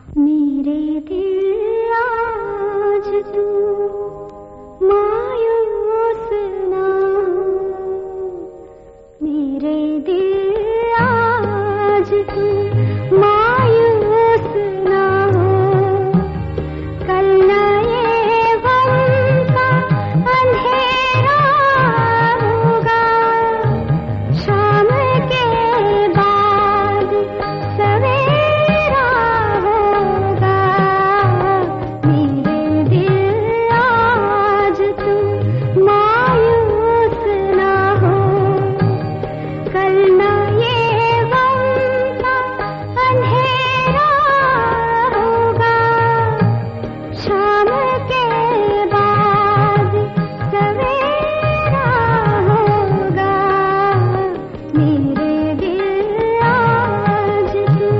मेरे दिल आज तू मायूस ना हो, मेरे दिल आज तू मायूस ना हो, कल न ये गम का अंधेरा होगा, शाम के बाद सवेरा होगा, मेरे दिल आज तू मायूस ना हो, कल न ये गम का अंधेरा होगा, शाम के बाद सवेरा होगा, मेरे दिल आज तू।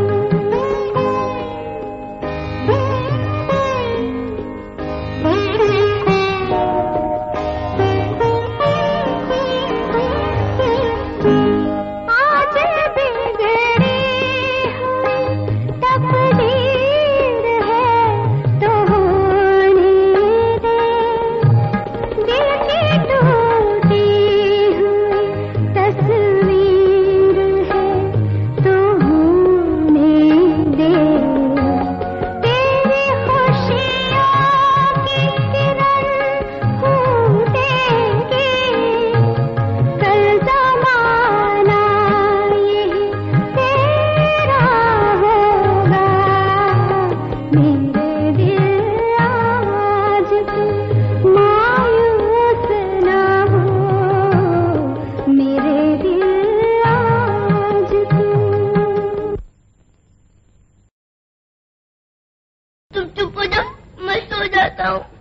आज बिगड़ी हुई तकदीर है तो होने दे, दिल की टूटी हुई तस्वीर है तो होने दे, तेरी खुशियों की किरण फूटेगी, कल ज़माना यही तेरा होगा, मेरे दिल आज तू मायूस ना हो, मेरे दिल आज तू। तुम चुप हो जाओ, मैं सो जाता हूँ।